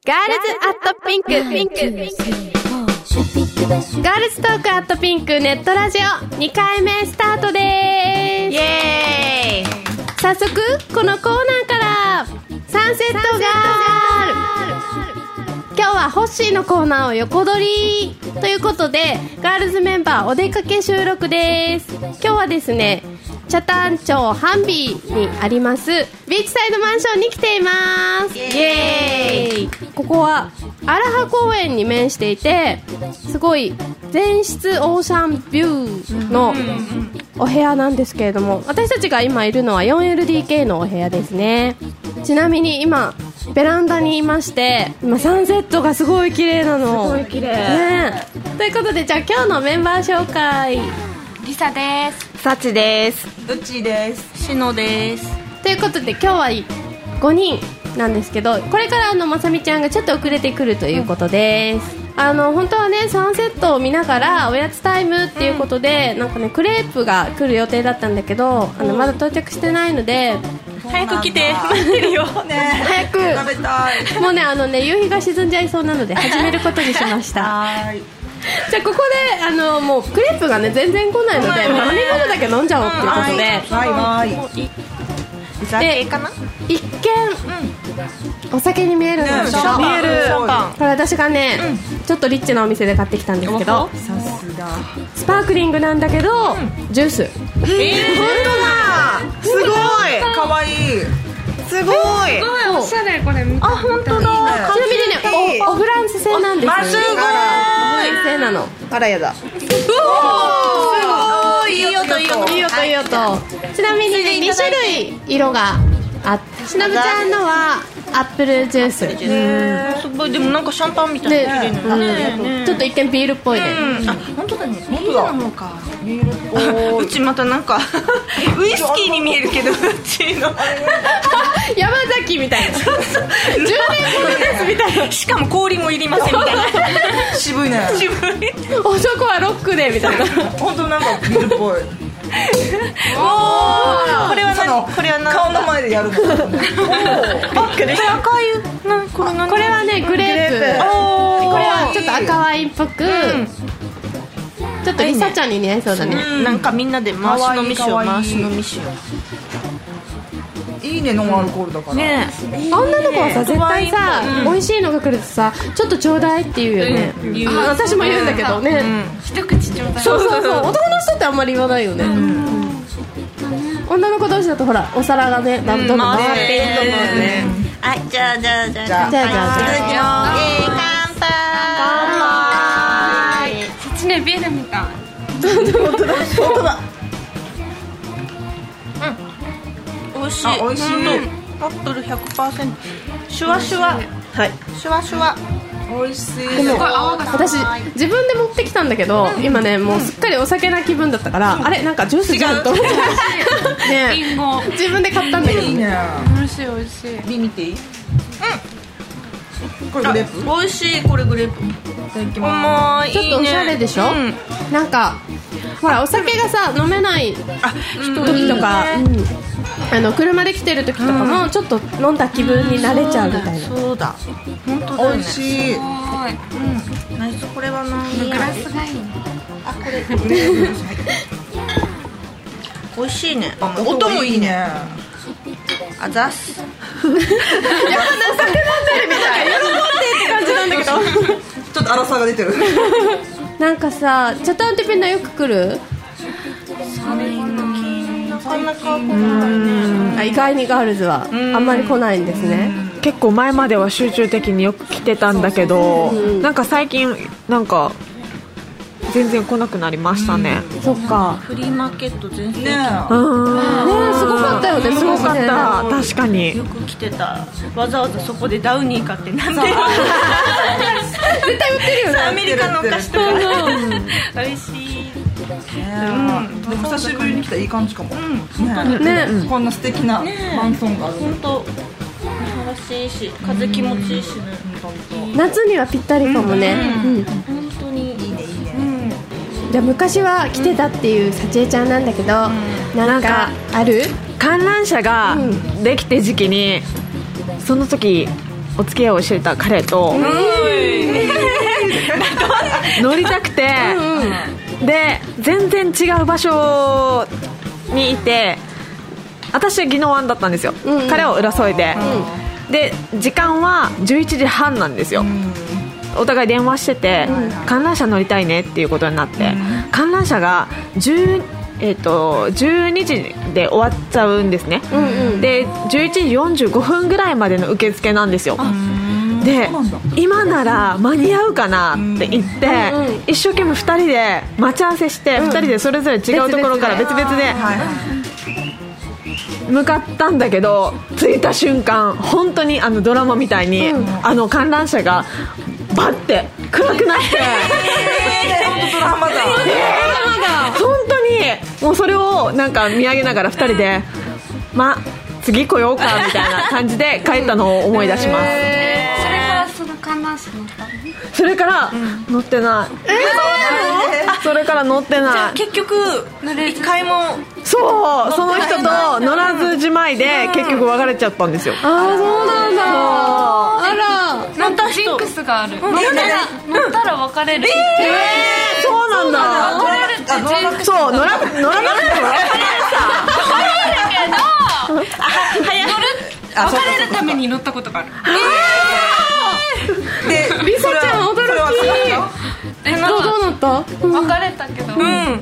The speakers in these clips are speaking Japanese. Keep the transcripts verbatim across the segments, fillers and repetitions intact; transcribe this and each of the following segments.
ガールズアットピンクピンクガールズトークアットピンクネットラジオにかいめスタートでーす。 イエーイ。 早速このコーナーからサンセットガール。今日はホッシーのコーナーを横取りということで、ガールズメンバーお出かけ収録です。今日はですね、北谷町ハンビーにありますビーチサイドマンションに来ています。イエーイ。ここは荒羽公園に面していて、すごい全室オーシャンビューのお部屋なんですけれども、私たちが今いるのは よんエルディーケー のお部屋ですね。ちなみに今ベランダにいまして、今サンセットがすごい綺麗なの。 すごい綺麗、 ね、ということで、じゃあ今日のメンバー紹介。 リサです。 サチです。 うちです。 シノです。 ということで今日はごにんなんですけど、これからあのまさみちゃんがちょっと遅れてくるということです、うん、あの本当はねサンセットを見ながらおやつタイムっていうことで、うん、なんかねクレープが来る予定だったんだけど、あのまだ到着してないので早く来て待ってるよ、 ね、 早く食べたい。 もうねあのね夕日が沈んじゃいそうなので始めることにしましたはい。 じゃあここであのもうクレープがね全然来ないので、飲み物だけ飲んじゃおうっていうことで、 はいはいはい。 でかな。 一見、うん、お酒に見えるんですけど、 見える。 これ私がね、うん、ちょっとリッチなお店で買ってきたんですけど、 さすがスパークリングなんだけど、うん、ジュース。えー、 本当だ。すごい。かわいい。すごい。 すごいおしゃれ。これ見て。 あ、本当だ。ちなみにね、お、オフランス製なんです。 あ、すごい。オフランス製なの。 あらやだ。 おー、いい音いい音いい音いい音。ちなみにねに種類色があって、しのぶちゃんのはアップルジュース。 すごい。でもなんかシャンパンみたいな綺麗なね。ちょっと一見ビールっぽいね。 あ、本当だね。ビールなのか。ビールっぽい。うちまたなんかウイスキーに見えるけど、うちの山崎みたいな。じゅうねんごですみたいな。 しかも氷もいりませんみたいな。 渋いね。 渋い。 男はロックでみたいな。 本当なんかビールっぽい。 おー、これは何？これは何？ 顔の前でやるの。 これ赤いな、これ何？ これはねグレープ。 おー、 これはちょっと赤ワインっぽく、うん、ちょっとリサちゃんに似合いそうだね。 うん、なんかみんなで回し飲みしよう。回し飲みしよう。 いいね、ノンアルコールだからね。 女の子はさ絶対さ、うん、美味しいのが来るとさちょっとちょうだいって言うよね、うん、あ私も言うんだけどね、うん、 一口ちょうだい。 そうそうそう、男の人ってあんまり言わないよね、うんうん、女の子同士だとほらお皿がねどんどん回っていくと思うね。 はい、じゃあじゃあじゃあじゃあじゃあじゃあイエーイ、乾杯。そっちねビールみたい。 本当だ本当だ。 美味しい。 あ、美味しい。 アップル ひゃくパーセント シュワシュワ。はい。シュワシュワ。 美味しい。 でも私自分で持ってきたたんだけど、うん、今ねもうすっかりお酒な気分だったから、うん、あれなんかジュースじゃんと思ってねリンゴ自分で買ったんだけど、ね、いいね。 美味しい美味しい。 見見ていい？うん。これグレープ？ 美味しい。これグレープ。いただきます。 ちょっとおしゃれでしょ、うん、なんかほらお酒がさ飲めない時とか、うん、あの車で来てる時とかもちょっと飲んだ気分になれちゃうみたいな。 そうだ本当だ、ね、 美味しい。うん、 ナイス。これは何？グラスがいいね。あ、これグレープ美味しいね。 音もいいね。 あざっす。 やっぱ酒飲んでるみたい。喜んでって感じなんだけどちょっと粗さが出てるなんかさ、チャタンテペンダよく来る？ なかなか来ないね。 あ、意外にガールズはあんまり来ないんですね。 結構前までは集中的によく来てたんだけど、なんか最近なんか全然来なくなりましたね。 そっか。 フリーマーケット全然ねえ、 ねえ、すごかったよね。 すごかった。確かによく来てた。わざわざそこでダウニー買ってなんで絶対売ってるよね。 アメリカのお菓子とか美味しい。 うん、でも久しぶりに来たらいい感じかも、うん、 ね、 ね、こんな素敵なマンソンがある。 本当素晴らしいし、風気持ちいいしね。 夏にはぴったりかもね。 うんうん、本当にいいねいいね。うん、 じゃあ昔は来てたっていうさちえちゃんなんだけど、うん、なんかある？ 観覧車ができて時期に、その時お付き合いをしてた彼と乗りたくて、うんうん、で全然違う場所にいて、私は宜野湾だったんですよ、うんうん、彼は浦添で、うん、で時間はじゅういちじはんなんですよ、うん、お互い電話してて、うん、観覧車乗りたいねっていうことになって、うん、観覧車がじゅうえー、とじゅうにじで終わっちゃうんですね、うんうん、でじゅういちじよんじゅうごふんぐらいまでの受付なんですよ。で今なら間に合うかなって言って、うんうん、一生懸命ふたりで待ち合わせして、うん、ふたりでそれぞれ違うところから別々で向かったんだけど、着いた瞬間本当にあのドラマみたいに、うん、あの観覧車がバッて暗くなって、 えー、本当ドラマだ、 えー、本当にもうそれをなんか見上げながらふたりでま次来ようかみたいな感じで帰ったのを思い出します、 えー、それからその観覧車乗ったの？ それから乗ってない、えー、それから乗ってない。じゃあ結局一回もそうその人と乗らずじまいで結局別れちゃったんですよ。 ああそうなんだ。あら乗ったジンクスがある。乗ったら乗ったら別れる。えー、そうなんだ。 乗れるってジンクス。 そう乗ら乗らなくても別れるさ。 乗る別れるために乗ったことがある。 えー、でリサちゃん驚き。えどうどうなった？ 別れたけど、うん、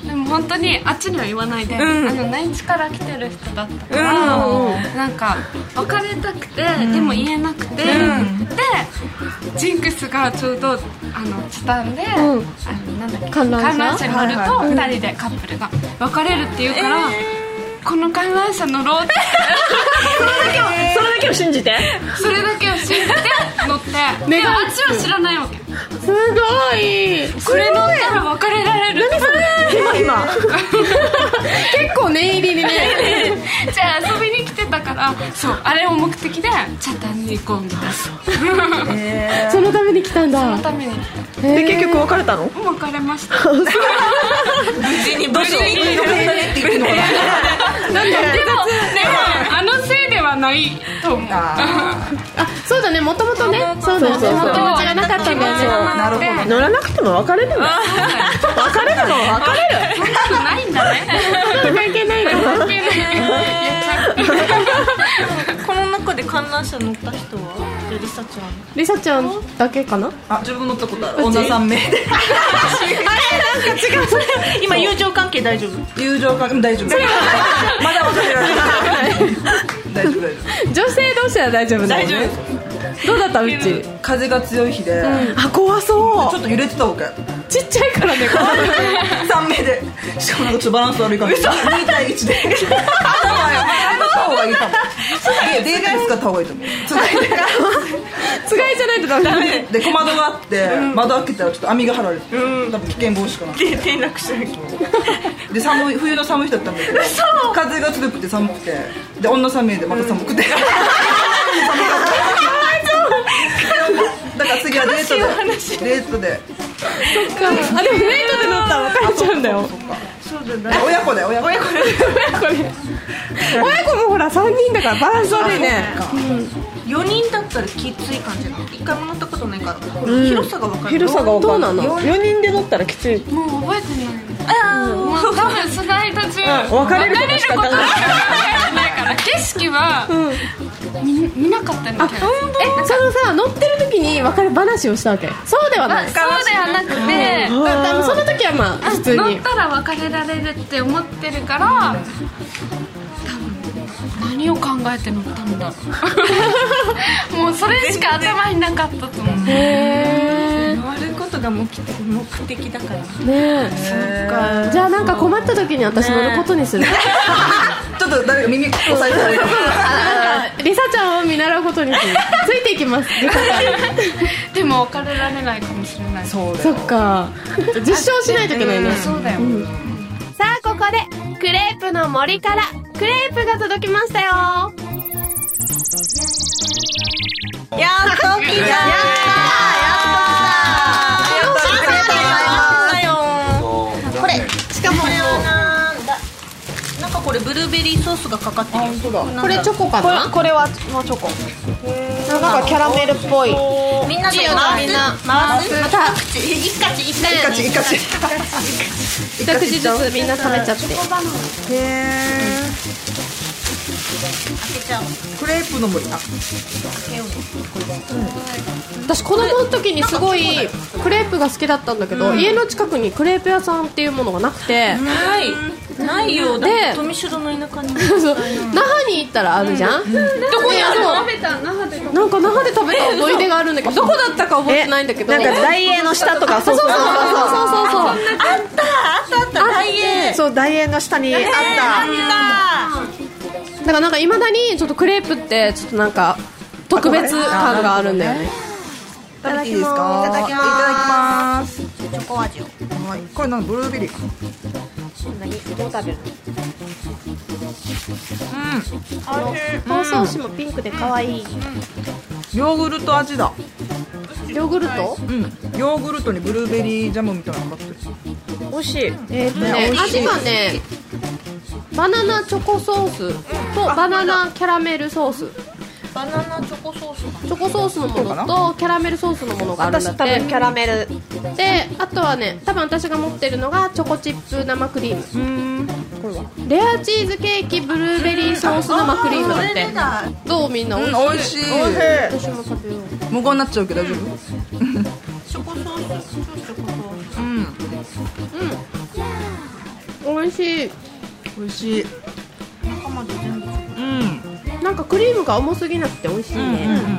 でも本当にあっちには言わないで、うん、あの内地から来てる人だったから、うん、なんか別れたくて、うん、でも言えなくて、うん、でジンクスがちょうどあのチタンで、うん、あのなんだっけ観覧車に乗るとふたりでカップルが別れるっていうから、えー、この観覧車乗ろうってそれだけを、えー、それだけを信じてそれだけを信じて乗ってであっちは知らないわけ。 すごい。 これ乗ったら別れられる。 何それ今今結構念入りにねじゃあ遊びに来てたからそうあれを目的でチャタンに行こうみたいな、 えー、そのために来たんだ。 そのために来た。 で結局別れたの？ 別れました無事に無事に別れたねって言ってのかな。でもでもあのせいではないと思う。 あそうだねもともとねそうだよね気持ちがなかったんだよね。 なるほど。乗らなくても別れるの別れるの別れるそんなのないんだね。 関係ないの関係ないこの中で観覧車乗った人はリサちゃんリサちゃんだけかな。 あ自分乗ったことある女さん名であれなんか違うそれ今友情関係大丈夫友情関係大丈夫まだ別れられない大丈夫大丈夫女性同士は大丈夫だよね。大丈夫。どうだったうち風が強い日で、うん、 あ怖そうちょっと揺れてたわけ。 ちっちゃいからねさん名でしかもなんかちょっとバランス悪いからに対いちで使った方がいいかも。データに使った方がいいと思う。 つがいつがいじゃないとダメで小窓があって、うん、窓開けたらちょっと網が張られて、うん、多分危険防止かな転落したで寒い冬の寒い日だったんだけど風が強くて寒くてで女さん名でまた寒くて、うんだから次はデートでデートでそっかあでもデートで乗ったら別れちゃうんだよ。 そうだね親子だよ親子親子親子もほらさんにんだからバランス悪いね。 よにんだったらきつい感じなの。一回も乗ったことないから、うん、広さが分かる。 広さが分かる。 どうなのよにんで乗ったらきつい。 もう覚えてないああ、うん、もう多分スライド中、 うん、別れることしか考えてないから景色は、うん、見, 見なかったんだけど。 えそのさ乗ってる時に別れ話をしたわけ？そうではない。 そうではなくて、 うん、その時はまあ普通に乗ったら別れられるって思ってるから、何を考えて乗ったんだろうもうそれしか頭になかったと思う。へー回ることが目的、目的だからね。 えそっか。じゃあなんか困った時に私乗ることにする、ね、 ちょっと誰か耳押さえてないかリサちゃんを見習うことにするついていきますリサちゃんでも別れられないかもしれない。 そうだよ。そっか実証しないといけないね、うん、 そうだよ、うん、 さあここでクレープの森からクレープが届きましたよ。 やっと来た。やっと来たよ。これしかもなんだなんかこれブルーベリーソースがかかってる。本当だ。 これチョコかな。 これはもうチョコ。なんかキャラメルっぽい。 みんなでいいよみんな回す。 また一口一口一ね口一口。 一口ずつみんな食べちゃって。 へえ。クレープの森。あ、 私子供の時にすごいクレープが好きだったんだけど、うん、家の近くにクレープ屋さんっていうものがなくて、 ないないよ。 で富城の田舎にそう那覇に行ったらあるじゃん、うん、どこにあるの。 食べた那覇で食べた。 なんか那覇で食べた思い出があるんだけど、どこだったか覚えてないんだけど、 なんかダイエーの下とか。 そうそうそうそうそうそう。 あったあったあったダイエー。 そうダイエーの下にあった。 だからなんかいまだにちょっとクレープってちょっとなんか特別感があるんだよね。 いただきます。いただきます。チョコ味を。はい。これなんかブルーベリーかな。 何どう食べるの。 うん。 包装紙もピンクで可愛い。 ヨーグルト味だ。 ヨーグルト？ うん。ヨーグルトにブルーベリージャムみたいなのがかかってる。 美味しい。 えーとね、味がね、バナナチョコソースとバナナキャラメルソース。 バナナチョコソース。 チョコソースのものとキャラメルソースのものがあるんだって。 私多分キャラメルで、あとはね、多分私が持ってるのがチョコチップ生クリーム。 うーん。これはレアチーズケーキブルーベリーソース生クリームだって。どうみんな美味しい。 美味しい。 私も食べよう。 無言になっちゃうけど大丈夫？ チョコソース。チョコソース。 うん。 うん。美味しい。 美味しい。 中まで全部。 うん。 なんかクリームが重すぎなくて美味しいね。 うんうんうん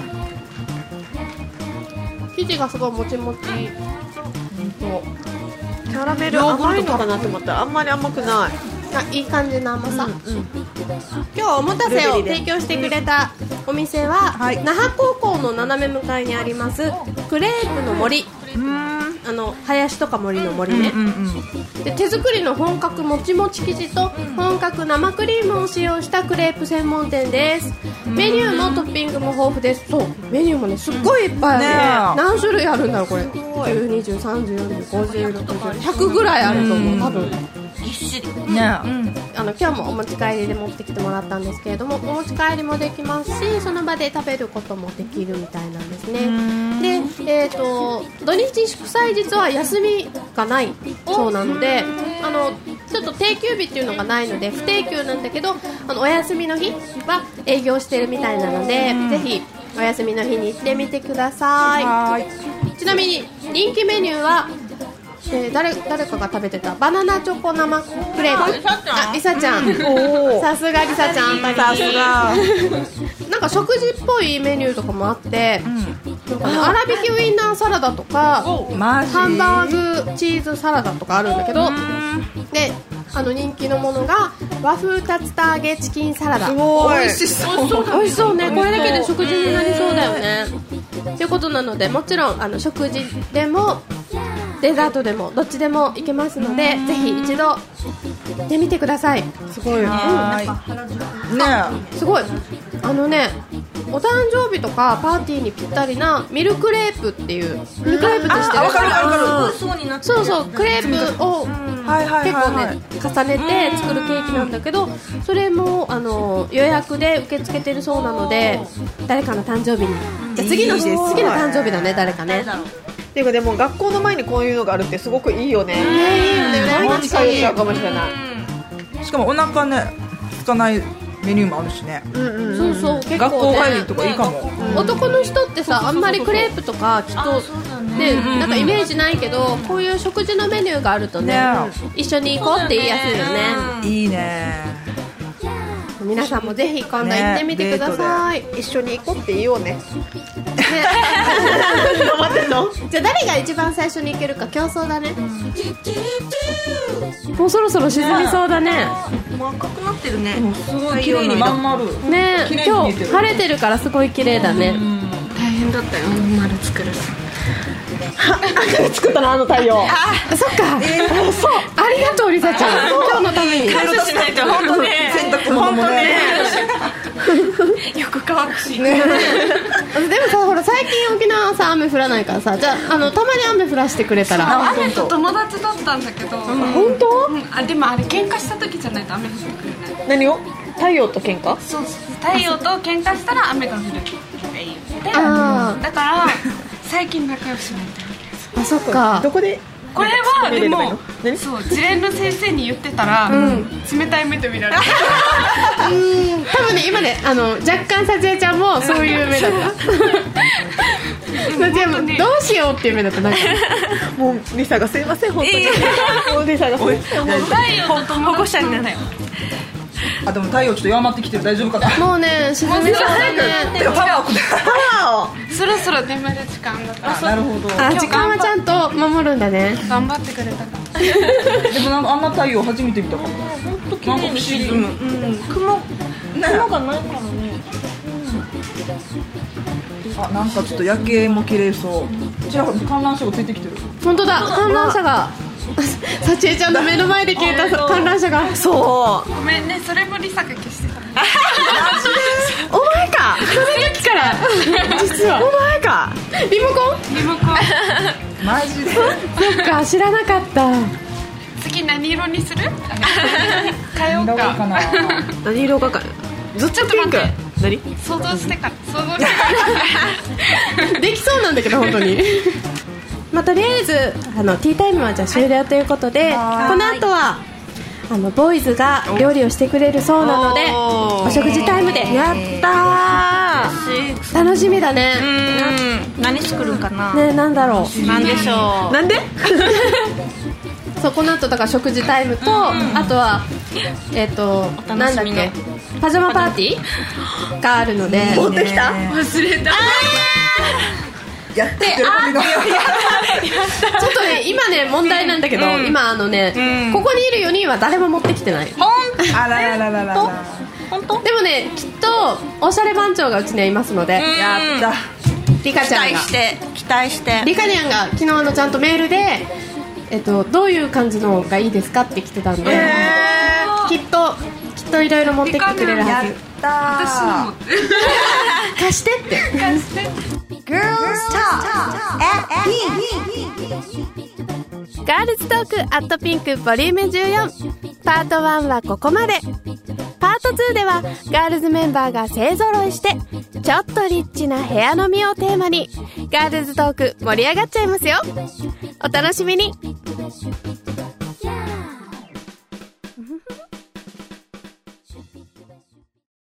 生地がすごいもちもち。 そうキャラメル甘いのかなと思ったらあんまり甘くない。 あ、いい感じの甘さ。うんうん、今日おもたせを提供してくれたお店は、はい、那覇高校の斜め向かいにありますクレープの森。あの林とか森の森ね、うんうんうん、で手作りの本格もちもち生地と本格生クリームを使用したクレープ専門店です。メニューもトッピングも豊富です。そうメニューもねすっごいいっぱいある、ね、何種類あるんだろうこれ。じゅう、にじゅう、さんじゅう、よんじゅう、ごじゅう、ろくじゅう、ひゃくぐらいあると思う多分。 ぎっしりね、うん、あの今日もお持ち帰りで持ってきてもらったんですけれども、お持ち帰りもできますしその場で食べることもできるみたいなんですね。で、えーと土日祝祭日は休みがないそうなので、あのちょっと定休日っていうのがないので不定休なんだけど、あのお休みの日は営業してるみたいなので、ぜひお休みの日に行ってみてください。はいちなみに人気メニューはで 誰, 誰かが食べてたバナナチョコ生クレープ。あ、リサちゃんさすがリサちゃん。さすがなんか食事っぽいメニューとかもあって、うん、なんかね、粗挽きウインナーサラダとかハンバーグチーズサラダとかあるんだけど、であの人気のものが和風竜田揚げチキンサラダ。すごい美味しそう美味しそうね。これだけで食事になりそうだよねということなので、もちろんあの食事でもデザートでもどっちでもいけますので、ぜひ一度行ってみてください。すごい、うん、ねすごいあのねお誕生日とかパーティーにぴったりなミルクレープっていうミルクレープって知ってる？そうそうクレープを結構ね重ねて作るケーキなんだけど、それもあの予約で受け付けてるそうなので、誰かの誕生日にじゃ次の次の誕生日だね誰かね。 っていうかでも学校の前にこういうのがあるってすごくいいよね。 ねいいよね。 毎日通っちゃうかもしれない。 しかもお腹ねつかないメニューもあるしね。 うんうんうん、そうそう結構、ね、 学校帰りとかいいかも、 うん、男の人ってさあんまりクレープとかきっとね、なんかイメージないけど、こういう食事のメニューがあるとね、一緒に行こうって言いやすいよね。 いいね。 皆さんもぜひ今度行ってみてください、 ね、一緒に行こうって言おうね。 じゃあ誰が一番最初に行けるか競争だね。もうそろそろ沈みそうだね。 もう赤くなってるね。すごい綺麗にまん丸ね。今日晴れてるからすごい綺麗だね。 大変だったよ丸作る。 作ったのあの太陽。 あ、そっか、えー、そうありがとうリサちゃん今日のために感謝しないと本当ね洗濯物もねよく乾くし、 ね、でもさほら最近沖縄はさ雨降らないからさ、じゃあ、あのたまに雨降らしてくれたら。 雨と友達だったんだけど、うん、 本当、 うん、あでもあれ喧嘩した時じゃないと雨降ってくれない。 何を太陽と喧嘩？ そう太陽と喧嘩したら雨が降るって言って、 あだから最近仲良しになってる。 あ、そっか。 どこでこれはでも何そう自連の先生に言ってたら、うん、冷たい目で見られる。 うん多分ね今ねあの若干さちえちゃんもそういう目だったでもどうしようっていう目だった。なんかもうリサがすいません本当に、えー、もうリサがすいません太陽と保護者にならない。 あでも太陽ちょっと弱まってきてる。大丈夫かな。 もうね沈みそうだね。 パワーをパワーをそろそろ眠る時間だから。 なるほど。 あ時間はちゃんと守るんだね。 頑張ってくれたから。 でもなんかあんな太陽初めて見たかも。本当綺麗に沈む。 うん雲雲がないからね。 あなんかちょっと夜景も綺麗そう。ちらほら観覧車がついてきてる。 本当だ観覧車が。さちえちゃんの目の前で消えた観覧車が。 そうごめんねそれもリサが消してた。 お前かその時から実はお前かリモコンリモコンマジで。 そっか知らなかった。 次何色にする？変えようか。 かな何色がかずっとピンク。何想像してから想像してからできそうなんだけど本当にまあ、とりあえずあのティータイムはじゃあ終了ということで、はい、この後はあのボーイズが料理をしてくれるそうなので お, お食事タイムで。 やったー楽しみだね。 うん何作るんかな。 ねなんだろう。 なんでしょう。なんでそうこの後だから食事タイムと、うん、あとはえっ、ー、となんだっけパジャマパーティーがあるので。 持ってきた忘れた。 やってちょっとね今ね問題なんだけど、うん、今あのね、うん、ここにいるよにんは誰も持ってきてない。 ほんあららららら本当。でもねきっとおしゃれ番長がうちにはいますので、 うん、 やったリカちゃんが期待して期待してリカニャンが昨日あのちゃんとメールで、えっと、どういう感じのがいいですかって来てたんで、きっときっといろいろ持ってきてくれるはず。 やった私も持って貸してって貸して。 ガールズトークアットピンクボリュームじゅうよんパートワンはここまで。パートツーではガールズメンバーが勢ぞろいしてちょっとリッチな部屋飲みをテーマにガールズトーク盛り上がっちゃいますよ。お楽しみに。